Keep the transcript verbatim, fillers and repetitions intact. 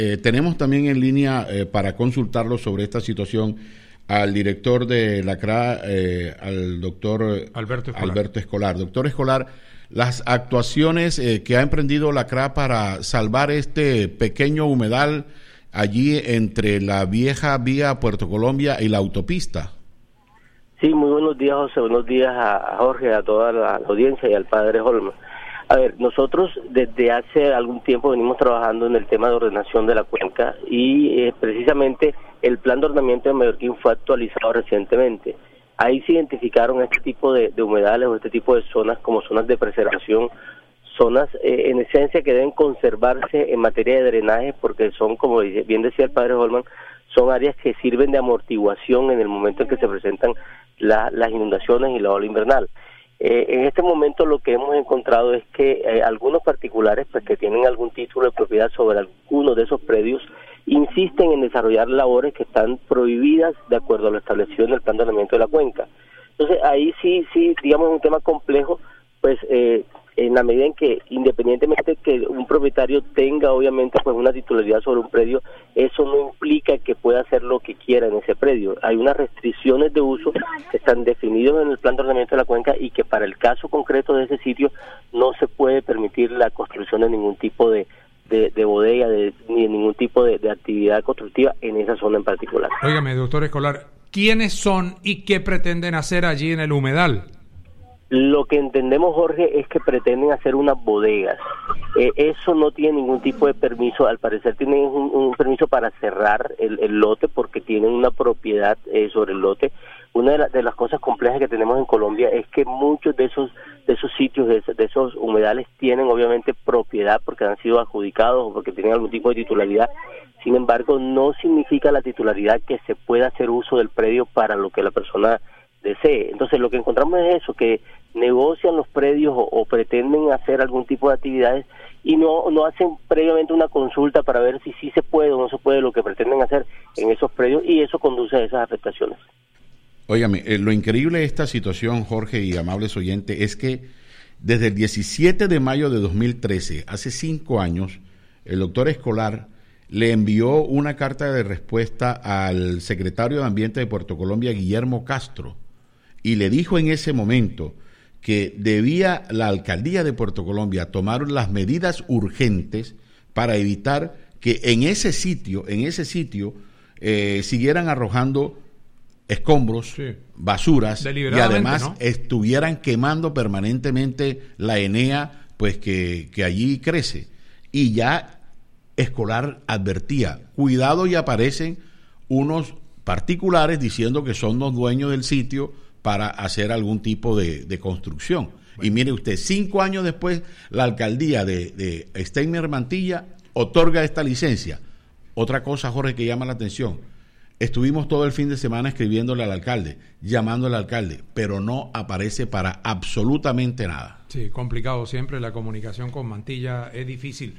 Eh, tenemos también en línea eh, para consultarlo sobre esta situación al director de la C R A, eh, al doctor Alberto Escolar. Alberto Escolar. Doctor Escolar, las actuaciones eh, que ha emprendido la C R A para salvar este pequeño humedal allí entre la vieja vía Puerto Colombia y la autopista. Sí, muy buenos días, José. Buenos días a Jorge, a toda la audiencia y al padre Holman. A ver, nosotros desde hace algún tiempo venimos trabajando en el tema de ordenación de la cuenca y eh, precisamente el plan de ordenamiento de Mallorquín fue actualizado recientemente. Ahí se identificaron este tipo de, de humedales o este tipo de zonas como zonas de preservación, zonas eh, en esencia que deben conservarse en materia de drenaje porque son, como bien decía el padre Holman, son áreas que sirven de amortiguación en el momento en que se presentan la, las inundaciones y la ola invernal. Eh, en este momento lo que hemos encontrado es que eh, algunos particulares pues que tienen algún título de propiedad sobre alguno de esos predios insisten en desarrollar labores que están prohibidas de acuerdo a lo establecido en el plan de ordenamiento de la cuenca. Entonces ahí sí, sí, digamos es un tema complejo, pues eh, en la medida en que independientemente que un propietario tenga obviamente pues una titularidad sobre un predio, eso no implica que pueda hacer lo que quiera en ese predio. Hay unas restricciones de uso que están definidas en el plan de ordenamiento de la cuenca y que para el caso concreto de ese sitio no se puede permitir la construcción de ningún tipo de de, de bodega, de, ni de ningún tipo de, de actividad constructiva en esa zona en particular. Óigame, doctor Escolar, ¿quiénes son y qué pretenden hacer allí en el humedal? Lo que entendemos, Jorge, es que pretenden hacer unas bodegas. Eh, eso no tiene ningún tipo de permiso, al parecer tienen un, un permiso para cerrar el, el lote porque tienen una propiedad eh, sobre el lote. Una de, la, de las cosas complejas que tenemos en Colombia es que muchos de esos de esos sitios, de, de esos humedales tienen obviamente propiedad porque han sido adjudicados o porque tienen algún tipo de titularidad. Sin embargo, no significa la titularidad que se pueda hacer uso del predio para lo que la persona desee. Entonces lo que encontramos es eso, que negocian los predios o, o pretenden hacer algún tipo de actividades y no no hacen previamente una consulta para ver si sí se puede o no se puede lo que pretenden hacer en esos predios y eso conduce a esas afectaciones. Óigame, eh, lo increíble de esta situación, Jorge y amables oyentes, es que desde el diecisiete de mayo de dos mil trece, hace cinco años, el doctor Escolar le envió una carta de respuesta al secretario de Ambiente de Puerto Colombia, Guillermo Castro, y le dijo en ese momento que debía la alcaldía de Puerto Colombia tomar las medidas urgentes para evitar que en ese sitio, en ese sitio, eh, siguieran arrojando escombros, sí, basuras, y además ¿no? estuvieran quemando permanentemente la enea, pues que, que allí crece. Y ya Escolar advertía, cuidado y aparecen unos particulares diciendo que son los dueños del sitio para hacer algún tipo de, de construcción. Bueno. Y mire usted, cinco años después, la alcaldía de, de Steinmer Mantilla otorga esta licencia. Otra cosa, Jorge, que llama la atención, estuvimos todo el fin de semana escribiéndole al alcalde, llamándole al alcalde, pero no aparece para absolutamente nada. Sí, complicado siempre, la comunicación con Mantilla es difícil.